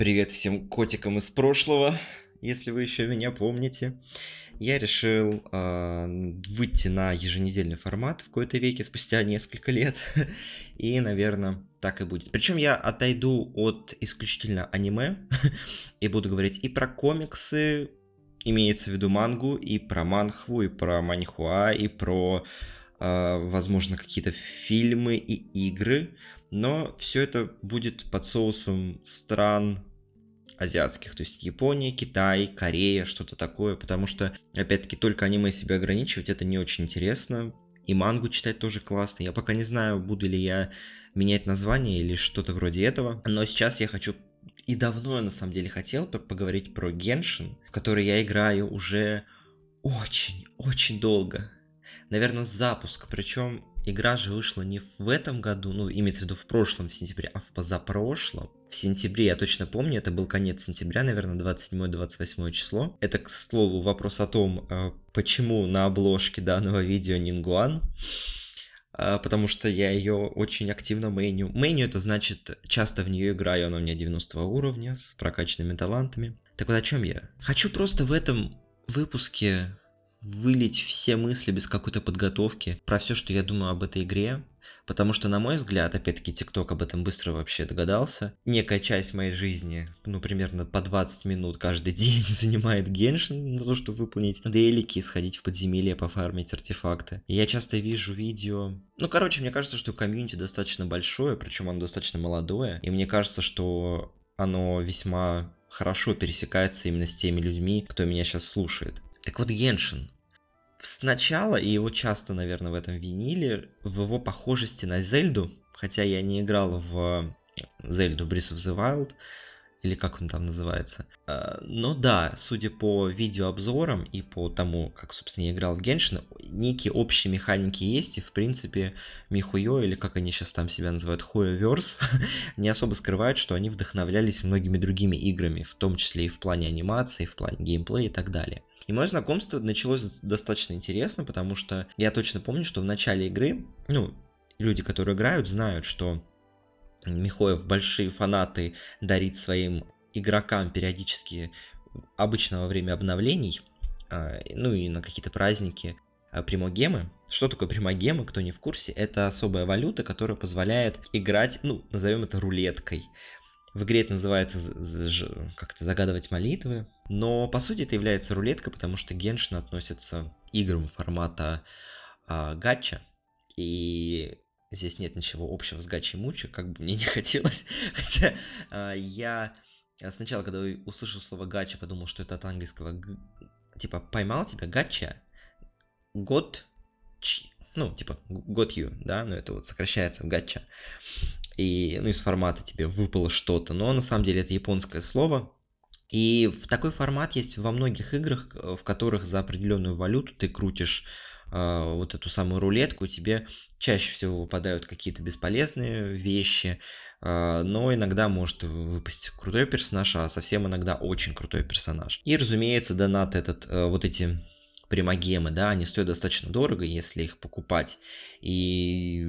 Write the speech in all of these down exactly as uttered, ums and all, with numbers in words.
Привет всем котикам из прошлого, если вы еще меня помните. Я решил э, выйти на еженедельный формат в кои-то веке спустя несколько лет. И, наверное, так и будет. Причем я отойду от исключительно аниме и буду говорить и про комиксы, имеется в виду мангу, и про манхву, и про маньхуа, и про, э, возможно, какие-то фильмы и игры. Но все это будет под соусом стран азиатских, то есть Япония, Китай, Корея, что-то такое, потому что, опять-таки, только аниме себя ограничивать, это не очень интересно, и мангу читать тоже классно, я пока не знаю, буду ли я менять название или что-то вроде этого, но сейчас я хочу, и давно я на самом деле хотел поговорить про Геншин, в который я играю уже очень-очень долго, наверное, с запуска, причем игра же вышла не в этом году, ну, имеется в виду в прошлом, в сентябре, а в позапрошлом. В сентябре, я точно помню, это был конец сентября, наверное, двадцать седьмое - двадцать восьмое число. Это, к слову, вопрос о том, почему на обложке данного видео Нингуан. Потому что я ее очень активно мейню. Мейню — это значит, часто в нее играю, она у меня девяностого уровня, с прокачанными талантами. Так вот о чем я? Хочу просто в этом выпуске вылить все мысли без какой-то подготовки про все, что я думаю об этой игре, потому что, на мой взгляд, опять-таки, ТикТок об этом быстро вообще догадался, некая часть моей жизни, ну, примерно по двадцать минут каждый день занимает Геншин на то, чтобы выполнить дейлики, сходить в подземелье, пофармить артефакты. И я часто вижу видео... Ну, короче, мне кажется, что комьюнити достаточно большое, причем оно достаточно молодое, и мне кажется, что оно весьма хорошо пересекается именно с теми людьми, кто меня сейчас слушает. Так вот, Геншин. Сначала, и его часто, наверное, в этом винили, в его похожести на Зельду, хотя я не играл в Зельду Breath of the Wild, или как он там называется. Но да, судя по видеообзорам и по тому, как, собственно, я играл в Геншин, некие общие механики есть, и, в принципе, Михуё, или как они сейчас там себя называют, Хуёверс, не особо скрывают, что они вдохновлялись многими другими играми, в том числе и в плане анимации, в плане геймплея и так далее. И мое знакомство началось достаточно интересно, потому что я точно помню, что в начале игры, ну, люди, которые играют, знают, что Михоев большие фанаты дарит своим игрокам периодически, обычно во время обновлений, ну и на какие-то праздники, примогемы. Что такое примогемы, кто не в курсе? Это особая валюта, которая позволяет играть, ну, назовем это рулеткой. В игре это называется как-то загадывать молитвы, но по сути это является рулеткой, потому что Геншин относится к играм формата а, гача, и здесь нет ничего общего с гачи-мучи, как бы мне не хотелось, хотя а, я сначала, когда услышал слово гача, подумал, что это от английского, г... типа поймал тебя, гача, got, ну типа got you, да, но это вот сокращается в гача. И, ну, из формата тебе выпало что-то, но на самом деле это японское слово. И в такой формат есть во многих играх, в которых за определенную валюту ты крутишь э, вот эту самую рулетку, и тебе чаще всего выпадают какие-то бесполезные вещи, э, но иногда может выпасть крутой персонаж, а совсем иногда очень крутой персонаж. И, разумеется, донат этот, э, вот эти... примагемы, да, они стоят достаточно дорого, если их покупать. И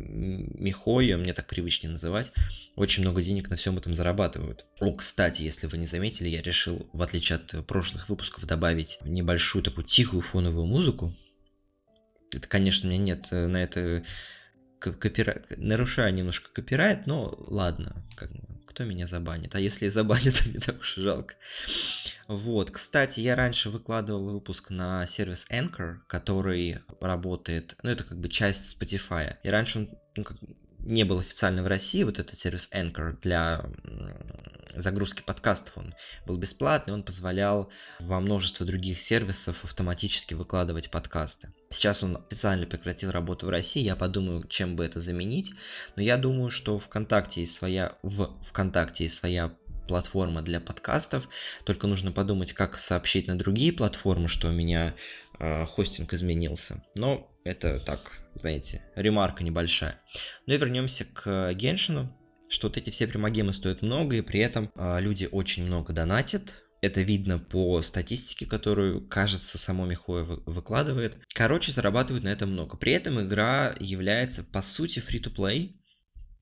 Михоё, мне так привычнее называть, очень много денег на всем этом зарабатывают. О, кстати, если вы не заметили, я решил, в отличие от прошлых выпусков, добавить небольшую такую тихую фоновую музыку. Это, конечно, у меня нет на это... Копирайт, нарушаю немножко копирайт, но ладно, как, кто меня забанит, а если забанит, то не так уж и жалко. Вот, кстати, я раньше выкладывал выпуск на сервис Anchor, который работает, ну это как бы часть Spotify, и раньше он ну, как, не был официально в России, вот этот сервис Anchor для загрузки подкастов, он был бесплатный, он позволял во множество других сервисов автоматически выкладывать подкасты. Сейчас он официально прекратил работу в России, я подумаю, чем бы это заменить, но я думаю, что ВКонтакте есть своя, в ВКонтакте есть своя платформа для подкастов, только нужно подумать, как сообщить на другие платформы, что у меня э, хостинг изменился, но это так, знаете, ремарка небольшая. Ну и вернемся к Геншину, что вот эти все примагемы стоят много, и при этом э, люди очень много донатят. Это видно по статистике, которую, кажется, само Михоё выкладывает. Короче, зарабатывают на этом много. При этом игра является, по сути, free-to-play.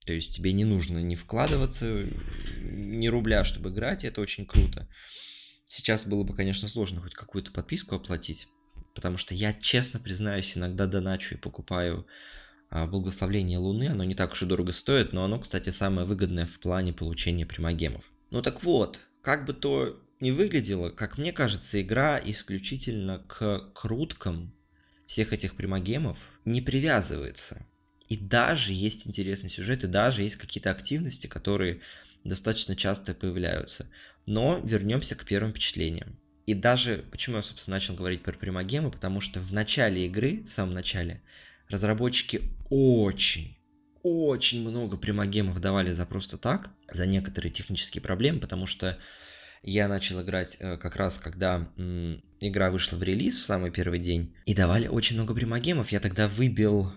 То есть тебе не нужно не вкладываться ни рубля, чтобы играть, и это очень круто. Сейчас было бы, конечно, сложно хоть какую-то подписку оплатить, потому что я, честно признаюсь, иногда доначу и покупаю а, благословление Луны. Оно не так уж и дорого стоит, но оно, кстати, самое выгодное в плане получения примагемов. Ну так вот, как бы то ни выглядело, как мне кажется, игра исключительно к круткам всех этих примагемов не привязывается. И даже есть интересный сюжет, и даже есть какие-то активности, которые достаточно часто появляются. Но вернемся к первым впечатлениям. И даже, почему я, собственно, начал говорить про примагемы, потому что в начале игры, в самом начале, разработчики очень, очень много примагемов давали за просто так, за некоторые технические проблемы, потому что я начал играть э, как раз, когда м, игра вышла в релиз в самый первый день, и давали очень много примагемов. Я тогда выбил...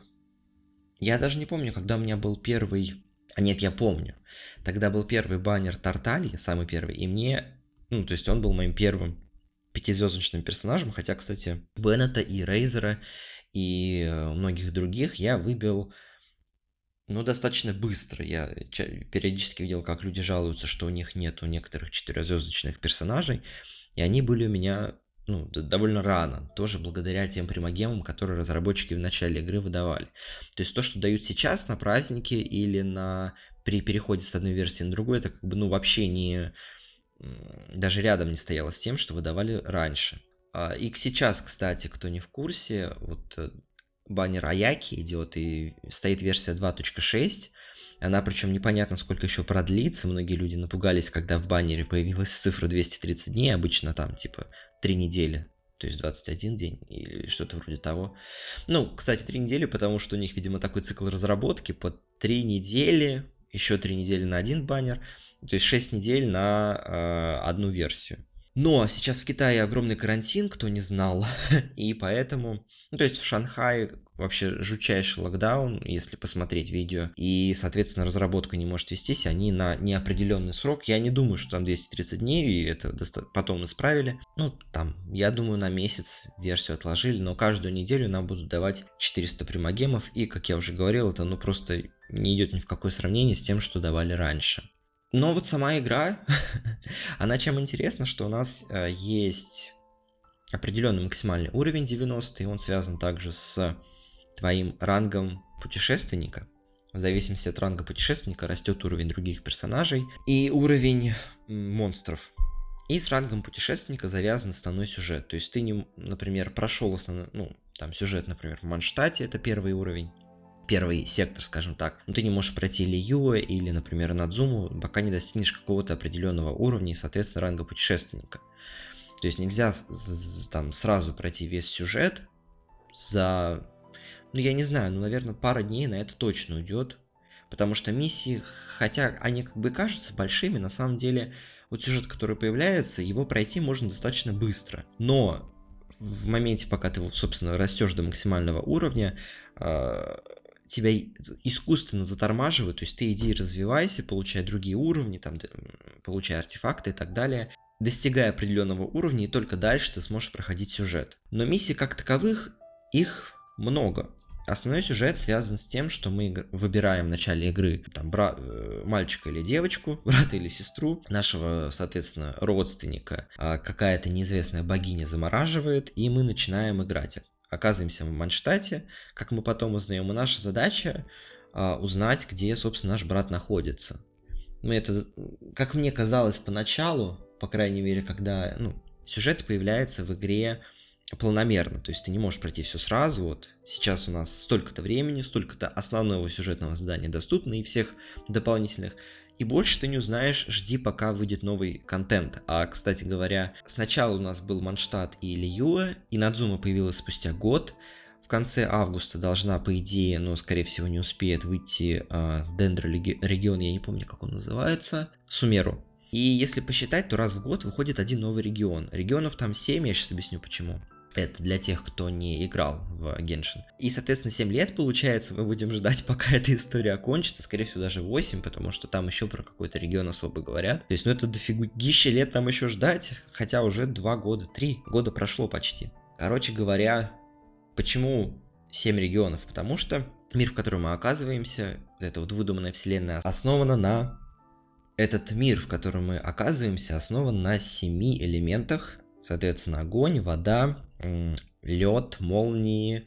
Я даже не помню, когда у меня был первый... А нет, я помню. Тогда был первый баннер Тарталья, самый первый, и мне... Ну, то есть он был моим первым пятизвездочным персонажем, хотя, кстати, Беннета и Рейзера и многих других я выбил, ну, достаточно быстро. Я периодически видел, как люди жалуются, что у них нету некоторых четырехзвездочных персонажей, и они были у меня... Ну, довольно рано, тоже благодаря тем примагемам, которые разработчики в начале игры выдавали. То есть то, что дают сейчас на праздники или на при переходе с одной версии на другую, это как бы, ну, вообще не... даже рядом не стояло с тем, что выдавали раньше. И сейчас, кстати, кто не в курсе, вот баннер Аяки идет, и стоит версия два точка шесть. Она, причем, непонятно, сколько еще продлится. Многие люди напугались, когда в баннере появилась цифра двести тридцать дней. Обычно там, типа, три недели. То есть двадцать один день или что-то вроде того. Ну, кстати, три недели, потому что у них, видимо, такой цикл разработки. По три недели, еще три недели на один баннер. То есть шесть недель на э, одну версию. Но сейчас в Китае огромный карантин, кто не знал. И поэтому... Ну, то есть в Шанхае вообще жутчайший локдаун, если посмотреть видео. И, соответственно, разработка не может вестись. Они на неопределенный срок. Я не думаю, что там двести тридцать дней, и это доста- потом исправили. Ну, там, я думаю, на месяц версию отложили. Но каждую неделю нам будут давать четыреста примагемов. И, как я уже говорил, это ну просто не идет ни в какое сравнение с тем, что давали раньше. Но вот сама игра, она чем интересна, что у нас э, есть определенный максимальный уровень девяносто, и он связан также с твоим рангом путешественника. В зависимости от ранга путешественника растет уровень других персонажей и уровень монстров. И с рангом путешественника завязан основной сюжет. То есть ты, не, например, прошел основной, ну, там сюжет, например, в Манштате, это первый уровень. Первый сектор, скажем так. Но ты не можешь пройти Лиюэ или, например, Надзуму, пока не достигнешь какого-то определенного уровня и, соответственно, ранга путешественника. То есть нельзя там сразу пройти весь сюжет за... Ну, я не знаю, ну, наверное, пара дней на это точно уйдет. Потому что миссии, хотя они как бы кажутся большими, на самом деле, вот сюжет, который появляется, его пройти можно достаточно быстро. Но в моменте, пока ты, собственно, растешь до максимального уровня, тебя искусственно затормаживают, то есть ты иди развивайся, получай другие уровни, там, получай артефакты и так далее, достигая определенного уровня, и только дальше ты сможешь проходить сюжет. Но миссий как таковых, их много. Основной сюжет связан с тем, что мы выбираем в начале игры там, бра- мальчика или девочку, брата или сестру, нашего, соответственно, родственника какая-то неизвестная богиня замораживает, и мы начинаем играть. Оказываемся в Манштате, как мы потом узнаем, и наша задача а, узнать, где, собственно, наш брат находится. Ну, это, как мне казалось поначалу, по крайней мере, когда ну, сюжет появляется в игре планомерно, то есть ты не можешь пройти все сразу, вот сейчас у нас столько-то времени, столько-то основного сюжетного задания доступно и всех дополнительных, и больше ты не узнаешь, жди, пока выйдет новый контент. А, кстати говоря, сначала у нас был Манштат и Лиюэ, и Надзума появилась спустя год. В конце августа должна, по идее, но, скорее всего, не успеет выйти э, Дендро-регион, я не помню, как он называется, Сумеру. И если посчитать, то раз в год выходит один новый регион. Регионов там семь, я сейчас объясню почему. Это для тех, кто не играл в Геншин. И, соответственно, семь лет, получается, мы будем ждать, пока эта история окончится. Скорее всего, даже восемь, потому что там еще про какой-то регион особо говорят. То есть, ну это дофигища лет там еще ждать, хотя уже два года, три года прошло почти. Короче говоря, почему семь регионов? Потому что Мир, в котором мы оказываемся, эта вот выдуманная вселенная, основана на... Этот мир, в котором мы оказываемся, основан на семи элементах. Соответственно, огонь, вода, лед, молнии,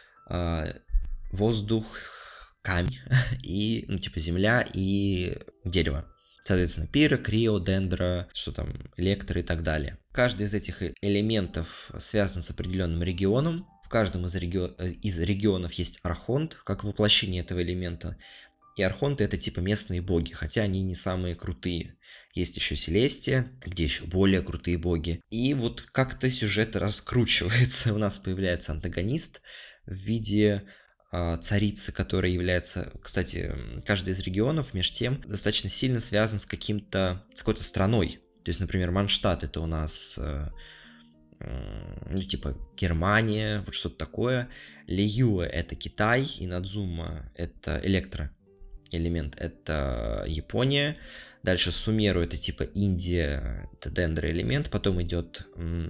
воздух, камень и, ну, типа, земля и дерево. Соответственно, пиро, крио, дендро, что там, электро и так далее. Каждый из этих элементов связан с определенным регионом. В каждом из, реги... из регионов есть архонт, как воплощение этого элемента. И архонты — это типа местные боги, хотя они не самые крутые. Есть еще Селестия, где еще более крутые боги. И вот как-то сюжет раскручивается. У нас появляется антагонист в виде э, царицы, которая является... Кстати, каждый из регионов, между тем, достаточно сильно связан с каким-то... с какой-то страной. То есть, например, Манштадт — это у нас... Э, ну, типа, Германия, вот что-то такое. Лиюэ — это Китай, и Надзума — это электроэлемент, это Япония. Дальше Сумеру — это типа Индия, это дендроэлемент. Потом идет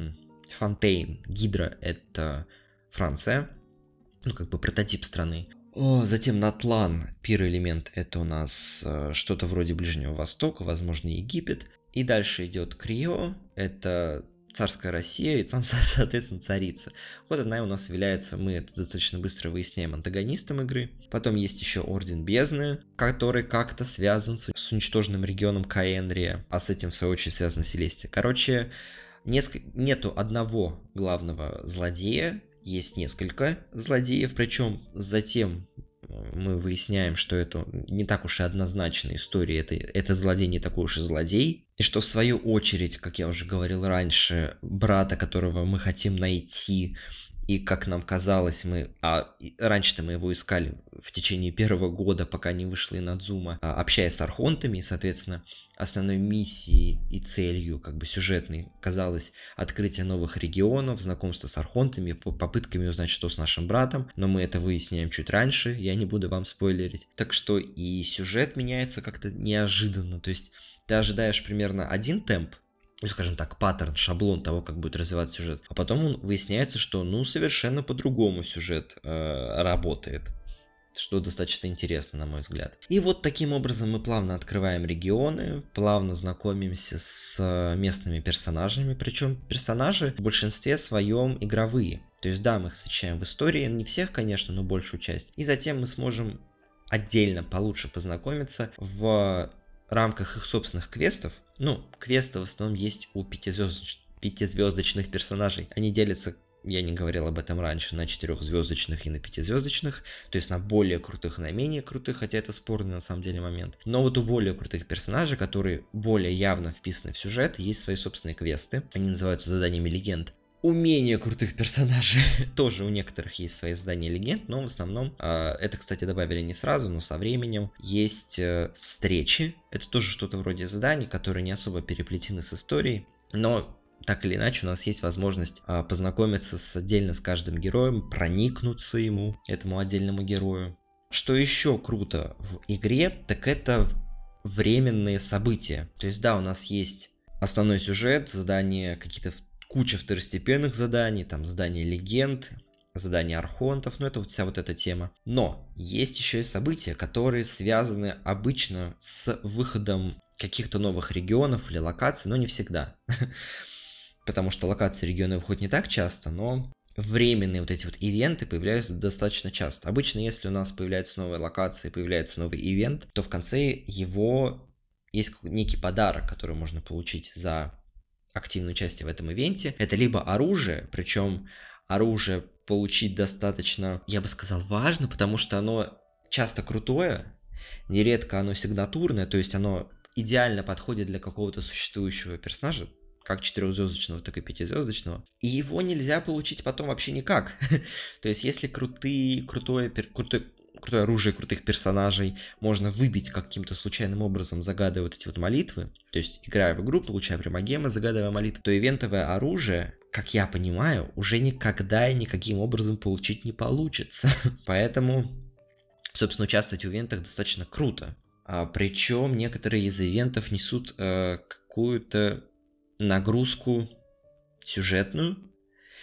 Фонтейн, Гидра — это Франция, ну, как бы прототип страны. О, затем Натлан, пироэлемент, это у нас э, что-то вроде Ближнего Востока, возможно, Египет. И дальше идет Крио, это царская Россия, и там, соответственно, царица. Вот она у нас является, мы это достаточно быстро выясняем, антагонистом игры. Потом есть еще Орден Бездны, который как-то связан с, с уничтоженным регионом Каэнрия, а с этим, в свою очередь, связана Селестия. Короче, несколько, нету одного главного злодея, есть несколько злодеев, причем затем мы выясняем, что это не так уж и однозначная история, это, это злодей не такой уж и злодей, и что в свою очередь, как я уже говорил раньше, брата, которого мы хотим найти, и как нам казалось, мы, а раньше-то мы его искали в течение первого года, пока не вышла Инадзума, общаясь с архонтами, и, соответственно, основной миссией и целью, как бы сюжетной, казалось открытие новых регионов, знакомство с архонтами, попытками узнать, что с нашим братом, но мы это выясняем чуть раньше, я не буду вам спойлерить. Так что и сюжет меняется как-то неожиданно, то есть ты ожидаешь примерно один темп, скажем так, паттерн, шаблон того, как будет развиваться сюжет. А потом он выясняется, что, ну, совершенно по-другому сюжет э, работает. Что достаточно интересно, на мой взгляд. И вот таким образом мы плавно открываем регионы, плавно знакомимся с местными персонажами. Причем персонажи в большинстве своем игровые. То есть, да, мы их встречаем в истории, не всех, конечно, но большую часть. И затем мы сможем отдельно получше познакомиться в рамках их собственных квестов. Ну, квесты в основном есть у пятизвездоч... пятизвездочных персонажей. Они делятся, я не говорил об этом раньше, на четырехзвездочных и на пятизвездочных. То есть на более крутых и на менее крутых, хотя это спорный на самом деле момент. Но вот у более крутых персонажей, которые более явно вписаны в сюжет, есть свои собственные квесты. Они называются заданиями легенд. У менее крутых персонажей тоже у некоторых есть свои задания легенд, но в основном, э, это, кстати, добавили не сразу, но со временем, есть э, встречи. Это тоже что-то вроде заданий, которые не особо переплетены с историей, но так или иначе у нас есть возможность э, познакомиться с, отдельно с каждым героем, проникнуться ему, этому отдельному герою. Что еще круто в игре, так это временные события. То есть, да, у нас есть основной сюжет, задания какие-то куча второстепенных заданий, там задания легенд, задания архонтов, ну это вот вся вот эта тема. Но есть еще и события, которые связаны обычно с выходом каких-то новых регионов или локаций, но не всегда. Потому что локации регионов выходят не так часто, но временные вот эти вот ивенты появляются достаточно часто. Обычно, если у нас появляется новая локация, появляется новый ивент, то в конце его есть некий подарок, который можно получить за активное участие в этом ивенте. Это либо оружие, причем оружие получить достаточно, я бы сказал, важно, потому что оно часто крутое, нередко оно сигнатурное, то есть оно идеально подходит для какого-то существующего персонажа, как четырехзвездочного, так и пятизвездочного. И его нельзя получить потом вообще никак. То есть если крутые, крутое, крутое, крутое оружие крутых персонажей можно выбить каким-то случайным образом, загадывая вот эти вот молитвы, то есть играя в игру, получая примагемы, загадывая молитвы, то ивентовое оружие, как я понимаю, уже никогда и никаким образом получить не получится. Поэтому, собственно, участвовать в ивентах достаточно круто. А, причем некоторые из ивентов несут э, какую-то нагрузку сюжетную,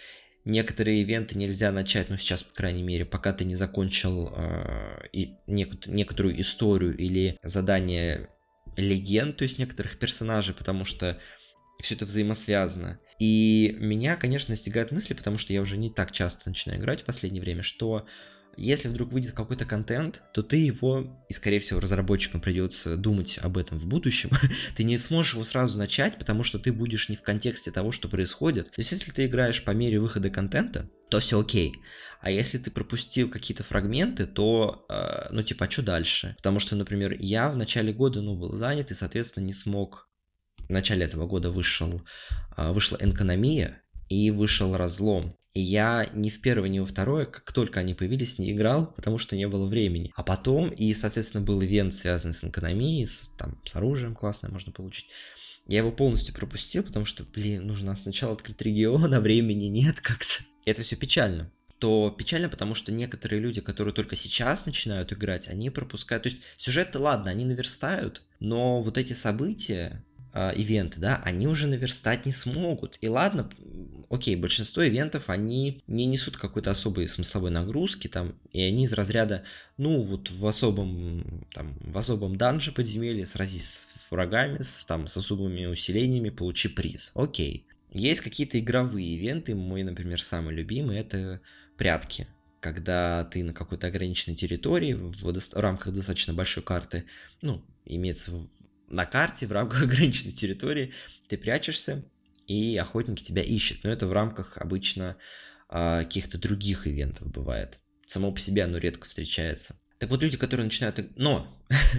некоторые ивенты нельзя начать, ну сейчас, по крайней мере, пока ты не закончил э, и нек- некоторую историю или задание легенд, то есть некоторых персонажей, потому что все это взаимосвязано. И меня, конечно, настигают мысли, потому что я уже не так часто начинаю играть в последнее время, что если вдруг выйдет какой-то контент, то ты его, и скорее всего разработчикам придется думать об этом в будущем, ты не сможешь его сразу начать, потому что ты будешь не в контексте того, что происходит. То есть если ты играешь по мере выхода контента, то все окей. А если ты пропустил какие-то фрагменты, то, э, ну типа, а что дальше? Потому что, например, я в начале года, ну, был занят и, соответственно, не смог. В начале этого года вышел, э, вышла Энкономия и вышел Разлом. И я ни в первое, ни во второе, как только они появились, не играл, потому что не было времени. А потом, и, соответственно, был ивент, связанный с экономией, с, там, с оружием классное можно получить. Я его полностью пропустил, потому что, блин, нужно сначала открыть регион, а времени нет как-то. И это все печально. То печально, потому что некоторые люди, которые только сейчас начинают играть, они пропускают. То есть сюжет-то ладно, они наверстают, но вот эти события, ивенты, да, они уже наверстать не смогут. И ладно, окей, большинство ивентов, они не несут какой-то особой смысловой нагрузки, там, и они из разряда, ну, вот в особом, там, в особом данже подземелье сразись с врагами, с, там, с особыми усилениями, получи приз. Окей. Есть какие-то игровые ивенты, мой, например, самый любимый, это прятки. Когда ты на какой-то ограниченной территории, в, в рамках достаточно большой карты, ну, имеется в на карте в рамках ограниченной территории, ты прячешься, и охотники тебя ищут. Но это в рамках обычно э, каких-то других ивентов бывает. Само по себе оно редко встречается. Так вот, люди, которые начинают... Но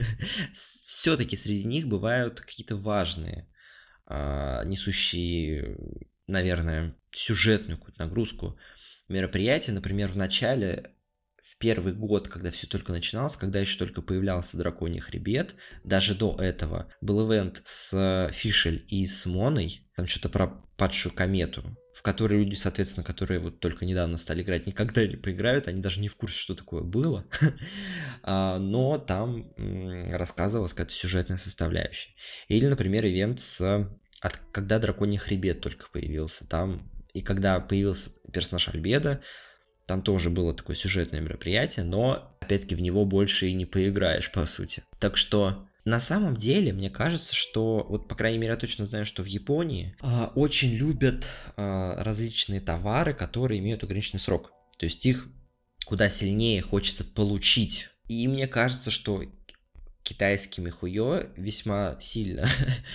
все-таки среди них бывают какие-то важные, э, несущие, наверное, сюжетную какую-то нагрузку мероприятия. Например, в начале... В первый год, когда все только начиналось, когда еще только появлялся Драконий Хребет, даже до этого был ивент с Фишель и с Моной, там что-то про падшую комету, в которой люди, соответственно, которые вот только недавно стали играть, никогда не поиграют, они даже не в курсе, что такое было, но там рассказывалась какая-то сюжетная составляющая. Или, например, ивент с... когда Драконий Хребет только появился, там, и когда появился персонаж Альбедо, там тоже было такое сюжетное мероприятие, но, опять-таки, в него больше и не поиграешь, по сути. Так что, на самом деле, мне кажется, что, вот, по крайней мере, я точно знаю, что в Японии а, очень любят а, различные товары, которые имеют ограниченный срок. То есть их куда сильнее хочется получить. И мне кажется, что китайский михуё весьма сильно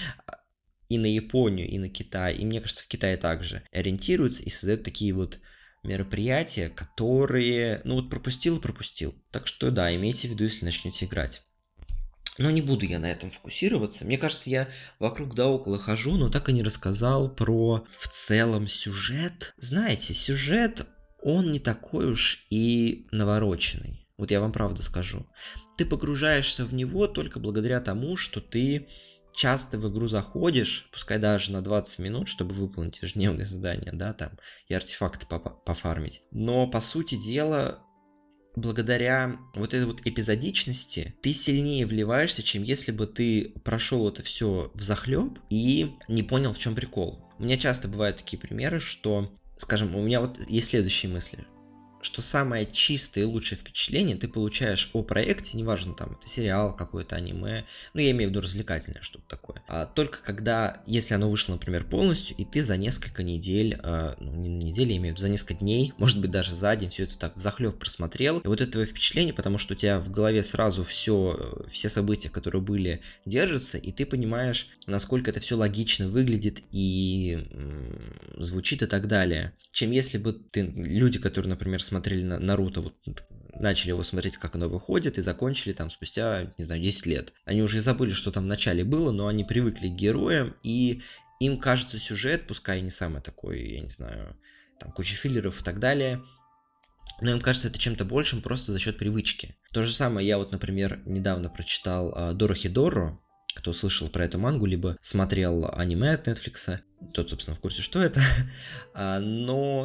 и на Японию, и на Китай, и, мне кажется, в Китае также ориентируются и создают такие вот мероприятия, которые, ну вот пропустил и пропустил. Так что да, имейте в виду, если начнете играть. Но не буду я на этом фокусироваться. Мне кажется, я вокруг да около хожу, но так и не рассказал про в целом сюжет. Знаете, сюжет, он не такой уж и навороченный. Вот я вам правда скажу. Ты погружаешься в него только благодаря тому, что ты часто в игру заходишь, пускай даже на двадцать минут, чтобы выполнить ежедневные задания, да, там, и артефакты пофармить. Но, по сути дела, благодаря вот этой вот эпизодичности, ты сильнее вливаешься, чем если бы ты прошел это все взахлеб и не понял, в чем прикол. У меня часто бывают такие примеры, что, скажем, у меня вот есть следующие мысли. Что самое чистое и лучшее впечатление ты получаешь о проекте, неважно, там, это сериал какой-то, аниме, ну, я имею в виду развлекательное что-то такое, а, только когда, если оно вышло, например, полностью, и ты за несколько недель, а, ну, не недель, я имею в виду, за несколько дней, может быть, даже за день все это так взахлеб просмотрел, и вот это твое впечатление, потому что у тебя в голове сразу все, все события, которые были, держатся, и ты понимаешь, насколько это все логично выглядит и м- звучит и так далее, чем если бы ты, люди, которые, например, смотрели на Наруто, вот, начали его смотреть, как оно выходит, и закончили там спустя, не знаю, десять лет. Они уже и забыли, что там в начале было, но они привыкли к героям, и им кажется сюжет, пускай и не самый такой, я не знаю, там куча филлеров и так далее, но им кажется это чем-то большим просто за счет привычки. То же самое я вот, например, недавно прочитал uh, Дорохидоро, кто слышал про эту мангу, либо смотрел аниме от Netflix, тот, собственно, в курсе, что это, но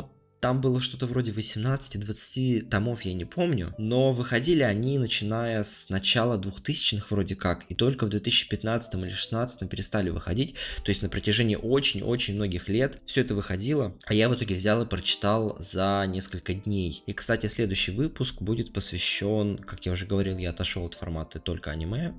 там было что-то вроде восемнадцати-двадцати томов, я не помню, но выходили они, начиная с начала двухтысячных вроде как, и только в две тысячи пятнадцатом или шестнадцатом перестали выходить, то есть на протяжении очень-очень многих лет все это выходило, а я в итоге взял и прочитал за несколько дней. И, кстати, следующий выпуск будет посвящен, как я уже говорил, я отошел от формата только аниме,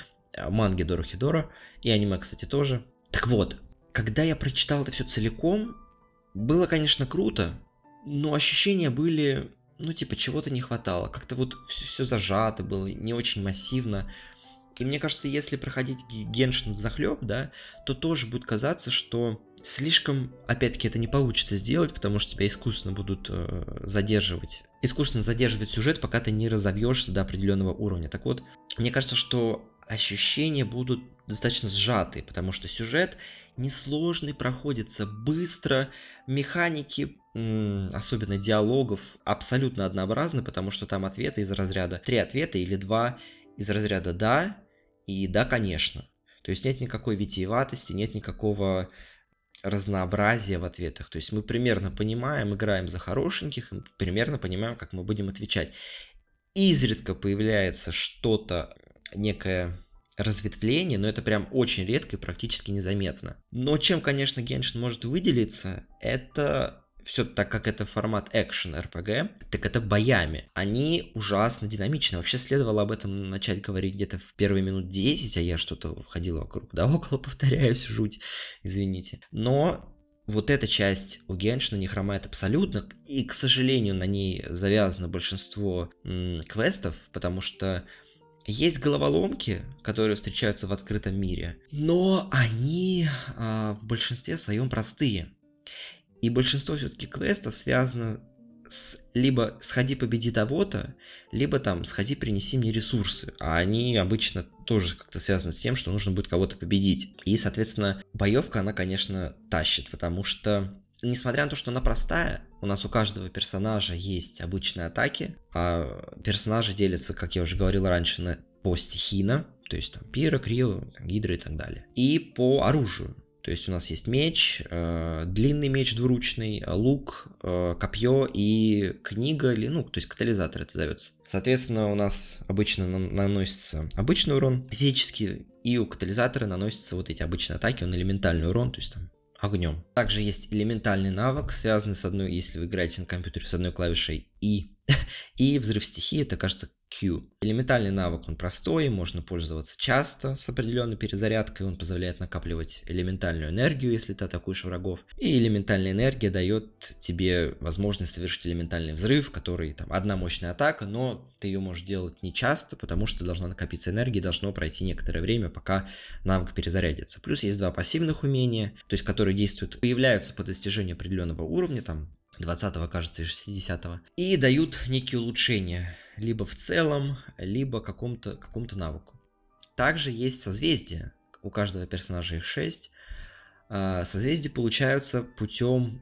манги Дорохедора, и аниме, кстати, тоже. Так вот, когда я прочитал это все целиком, было, конечно, круто, но ощущения были, ну, типа, чего-то не хватало. Как-то вот все, все зажато было, не очень массивно. И мне кажется, если проходить Геншин взахлеб, да, то тоже будет казаться, что слишком, опять-таки, это не получится сделать, потому что тебя искусственно будут э, задерживать. Искусственно задерживать сюжет, пока ты не разовьешься до определенного уровня. Так вот, мне кажется, что ощущения будут достаточно сжатые, потому что сюжет несложный, проходится быстро, механики, м- особенно диалогов, абсолютно однообразны, потому что там ответы из разряда три ответа или два из разряда «да» и «да, конечно». То есть нет никакой витиеватости, нет никакого разнообразия в ответах. То есть мы примерно понимаем, играем за хорошеньких, и примерно понимаем, как мы будем отвечать. Изредка появляется что-то, некое разветвление, но это прям очень редко и практически незаметно. Но чем, конечно, Геншин может выделиться, это все, так как это формат экшен эр пи джи, так это боями. Они ужасно динамичны. Вообще следовало об этом начать говорить где-то в первые минут десять, а я что-то ходил вокруг да около, повторяюсь, жуть, извините. Но вот эта часть у Геншина не хромает абсолютно, и, к сожалению, на ней завязано большинство м- квестов, потому что есть головоломки, которые встречаются в открытом мире, но они а, в большинстве своем простые. И большинство все-таки квестов связано с либо «сходи победи того-то», либо там «сходи принеси мне ресурсы». А они обычно тоже как-то связаны с тем, что нужно будет кого-то победить. И, соответственно, боевка, она, конечно, тащит, потому что, несмотря на то, что она простая, у нас у каждого персонажа есть обычные атаки, а персонажи делятся, как я уже говорил раньше, на по стихийно, то есть там пира, крио, гидра и так далее. И по оружию. То есть у нас есть меч, э, длинный меч двуручный, лук, э, копье и книга, или, ну, то есть катализатор это зовется. Соответственно, у нас обычно на- наносится обычный урон физически, и у катализатора наносятся вот эти обычные атаки, он элементальный урон, то есть там огнем. Также есть элементальный навык, связанный с одной, если вы играете на компьютере, с одной клавишей И. И взрыв стихии, это, кажется, Q. Элементальный навык, он простой, можно пользоваться часто с определенной перезарядкой, он позволяет накапливать элементальную энергию, если ты атакуешь врагов. И элементальная энергия дает тебе возможность совершить элементальный взрыв, который там одна мощная атака, но ты ее можешь делать не часто, потому что должна накопиться энергия, должно пройти некоторое время, пока навык перезарядится. Плюс есть два пассивных умения, то есть которые действуют, появляются по достижению определенного уровня, там двадцатого, кажется, и шестидесятого, и дают некие улучшения, либо в целом, либо какому-то, какому-то навыку. Также есть созвездия, у каждого персонажа их шесть. Созвездия получаются путем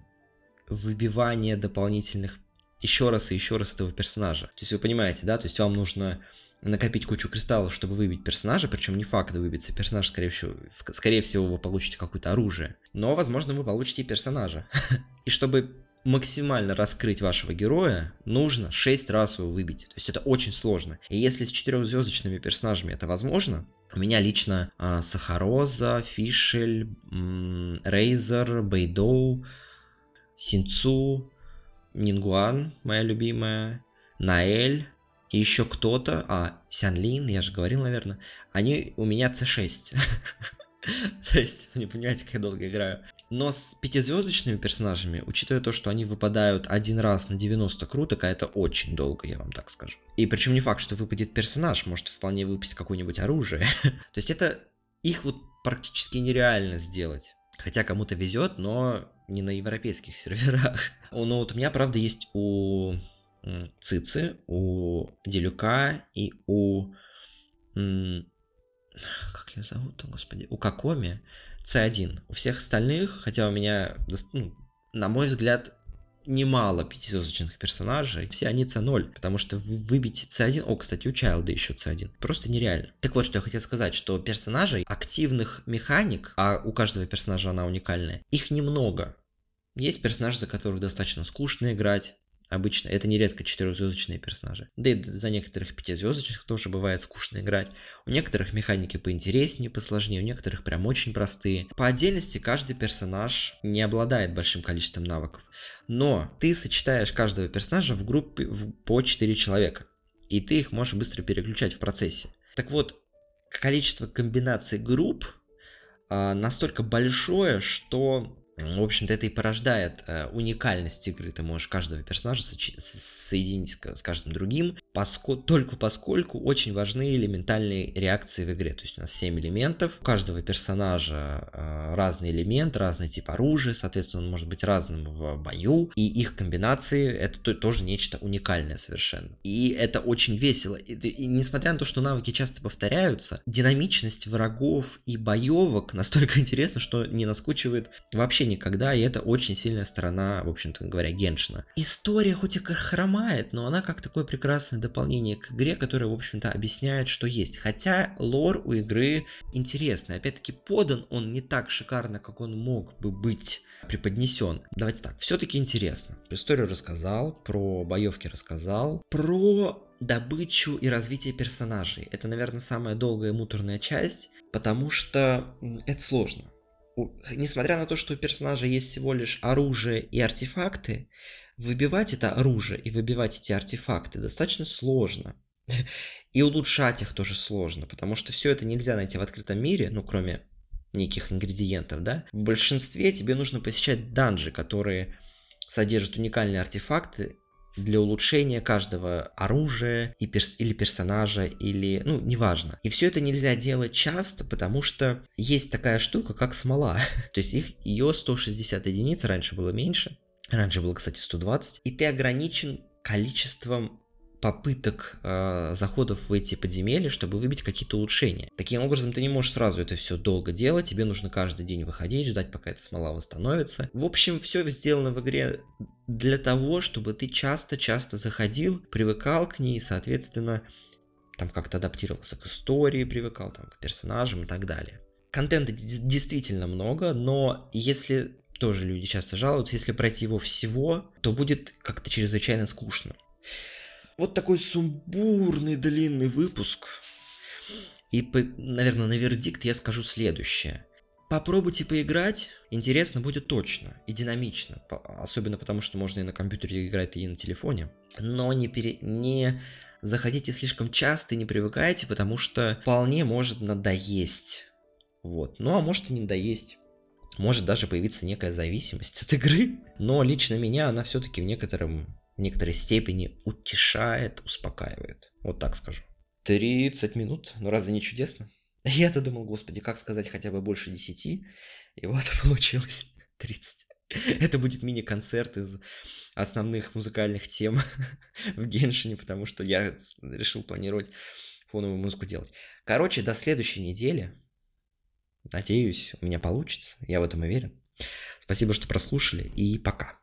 выбивания дополнительных еще раз и еще раз этого персонажа. То есть вы понимаете, да, то есть вам нужно накопить кучу кристаллов, чтобы выбить персонажа, причем не факт выбиться персонаж, скорее всего, скорее всего вы получите какое-то оружие, но, возможно, вы получите и персонажа. И чтобы максимально раскрыть вашего героя, нужно шесть раз его выбить. То есть это очень сложно. И если с четырехзвездочными персонажами это возможно, у меня лично э, Сахароза, Фишель, м- Рейзер, Бэйдоу, Синцу, Нингуан, моя любимая, Наэль и еще кто-то, а, Сянлин, я же говорил, наверное, они у меня си шесть. То есть, вы не понимаете, как я долго играю. Но с пятизвездочными персонажами, учитывая то, что они выпадают один раз на девяносто круток, а это очень долго, я вам так скажу. И причем не факт, что выпадет персонаж, может вполне выпасть какое-нибудь оружие. То есть это их вот практически нереально сделать. Хотя кому-то везет, но не на европейских серверах. Но вот у меня, правда, есть у Цицы, у Делюка и у... Как ее зовут-то, господи? У Какоми си один. У всех остальных, хотя у меня, ну, на мой взгляд, немало пятизвездочных персонажей, все они си ноль, потому что выбить си один... О, кстати, у Чайлда еще си один. Просто нереально. Так вот, что я хотел сказать, что персонажей, активных механик, а у каждого персонажа она уникальная, их немного. Есть персонажи, за которых достаточно скучно играть. Обычно это нередко четырехзвездочные персонажи. Да и за некоторых пятизвездочных тоже бывает скучно играть. У некоторых механики поинтереснее, посложнее, у некоторых прям очень простые. По отдельности каждый персонаж не обладает большим количеством навыков. Но ты сочетаешь каждого персонажа в группе в, по четыре человека. И ты их можешь быстро переключать в процессе. Так вот, количество комбинаций групп а, настолько большое, что... В общем-то, это и порождает э, уникальность игры. Ты можешь каждого персонажа сочи- соединить с, с каждым другим, поско- только поскольку очень важны элементальные реакции в игре. То есть у нас семь элементов, у каждого персонажа э, разный элемент, разный тип оружия, соответственно, он может быть разным в бою, и их комбинации — это то- тоже нечто уникальное совершенно. И это очень весело. И, и несмотря на то, что навыки часто повторяются, динамичность врагов и боевок настолько интересна, что не наскучивает вообще никогда, и это очень сильная сторона, в общем-то говоря, Геншина. История хоть и хромает, но она как такое прекрасное дополнение к игре, которое, в общем-то, объясняет, что есть. Хотя лор у игры интересный. Опять-таки, подан он не так шикарно, как он мог бы быть преподнесен. Давайте так, все-таки интересно. Историю рассказал, про боевки рассказал, про добычу и развитие персонажей. Это, наверное, самая долгая и муторная часть, потому что это сложно. Несмотря на то, что у персонажа есть всего лишь оружие и артефакты, выбивать это оружие и выбивать эти артефакты достаточно сложно. И улучшать их тоже сложно, потому что все это нельзя найти в открытом мире, ну, кроме неких ингредиентов, да. В большинстве тебе нужно посещать данжи, которые содержат уникальные артефакты для улучшения каждого оружия и перс- или персонажа, или, ну, неважно. И все это нельзя делать часто, потому что есть такая штука, как смола. То есть их, ее сто шестьдесят единиц, раньше было меньше, раньше было, кстати, сто двадцать, и ты ограничен количеством попыток э, заходов в эти подземелья, чтобы выбить какие-то улучшения. Таким образом, ты не можешь сразу это все долго делать, тебе нужно каждый день выходить, ждать, пока эта смола восстановится. В общем, все сделано в игре для того, чтобы ты часто-часто заходил, привыкал к ней и, соответственно, там как-то адаптировался к истории, привыкал там, к персонажам и так далее. Контента действительно много, но если, тоже люди часто жалуются, если пройти его всего, то будет как-то чрезвычайно скучно. Вот такой сумбурный длинный выпуск. И, по, наверное, на вердикт я скажу следующее. Попробуйте поиграть, интересно будет точно и динамично. Особенно потому, что можно и на компьютере играть, и на телефоне. Но не, пере... не заходите слишком часто и не привыкайте, потому что вполне может надоесть. Вот. Ну а может и не надоесть. Может даже появиться некая зависимость от игры. Но лично меня она все-таки в некотором... в некоторой степени утешает, успокаивает. Вот так скажу. тридцать минут, ну разве не чудесно? Я-то думал, господи, как сказать хотя бы больше десяти, и вот получилось тридцать. Это будет мини-концерт из основных музыкальных тем в Геншине, потому что я решил планировать фоновую музыку делать. Короче, до следующей недели. Надеюсь, у меня получится, я в этом уверен. Спасибо, что прослушали, и пока.